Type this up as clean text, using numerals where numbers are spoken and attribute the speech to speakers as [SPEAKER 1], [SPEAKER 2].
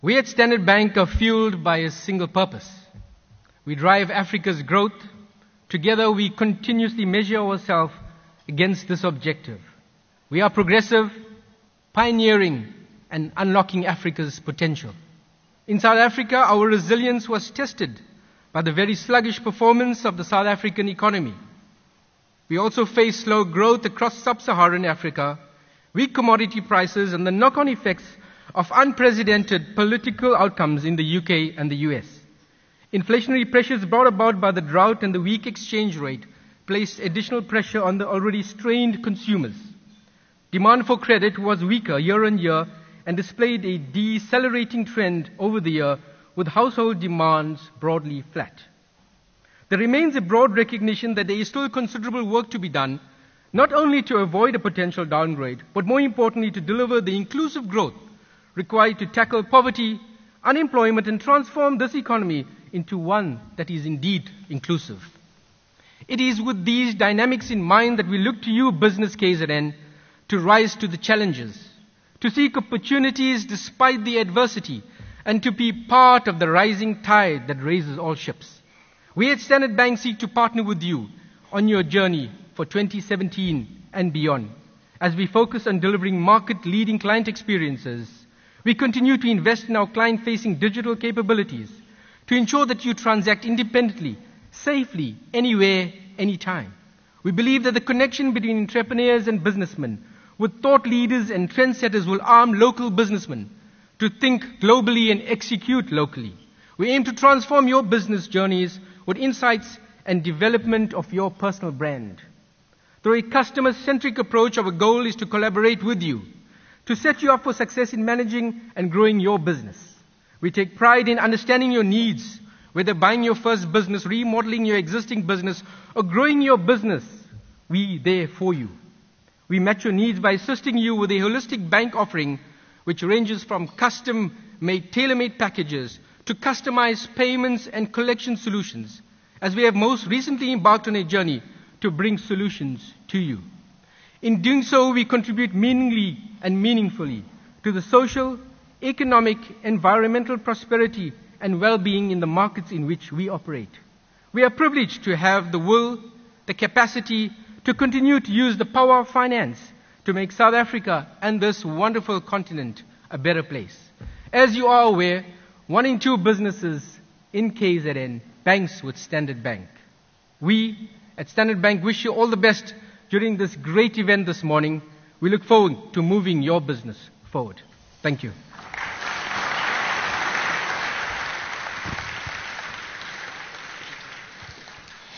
[SPEAKER 1] We at Standard Bank are fueled by a single purpose. We drive Africa's growth. Together we continuously measure ourselves against this objective. We are progressive, pioneering, and unlocking Africa's potential. In South Africa, our resilience was tested by the very sluggish performance of the South African economy. We also face slow growth across sub-Saharan Africa, weak commodity prices, and the knock-on effects of unprecedented political outcomes in the UK and the US. Inflationary pressures brought about by the drought and the weak exchange rate placed additional pressure on the already strained consumers. Demand for credit was weaker year on year and displayed a decelerating trend over the year, with household demands broadly flat. There remains a broad recognition that there is still considerable work to be done, not only to avoid a potential downgrade, but more importantly to deliver the inclusive growth required to tackle poverty, unemployment, and transform this economy into one that is indeed inclusive. It is with these dynamics in mind that we look to you, Business KZN, to rise to the challenges, to seek opportunities despite the adversity, and to be part of the rising tide that raises all ships. We at Standard Bank seek to partner with you on your journey for 2017 and beyond. As we focus on delivering market-leading client experiences, we continue to invest in our client-facing digital capabilities to ensure that you transact independently, safely, anywhere, anytime. We believe that the connection between entrepreneurs and businessmen with thought leaders and trendsetters will arm local businessmen to think globally and execute locally. We aim to transform your business journeys with insights and development of your personal brand. Through a customer-centric approach, our goal is to collaborate with you, to set you up for success in managing and growing your business. We take pride in understanding your needs, whether buying your first business, remodeling your existing business, or growing your business. We there for you. We match your needs by assisting you with a holistic bank offering which ranges from custom-made, tailor-made packages to customized payments and collection solutions, as we have most recently embarked on a journey to bring solutions to you. In doing so, we contribute meaningfully and meaningfully to the social, economic, environmental prosperity and well-being in the markets in which we operate. We are privileged to have the will, the capacity to continue to use the power of finance to make South Africa and this wonderful continent a better place. As you are aware, 1 in 2 businesses in KZN banks with Standard Bank. We at Standard Bank wish you all the best during this great event this morning. We look forward to moving your business forward. Thank you.